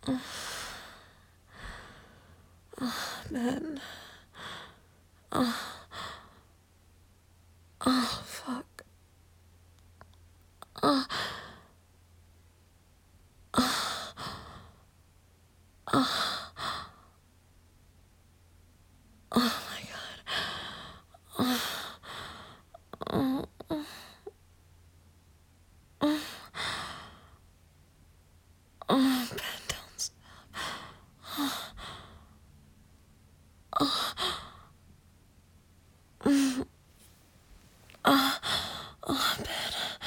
Ben. Oh, fuck. Oh my god. Oh, Ben, don't stop. Oh, Ben.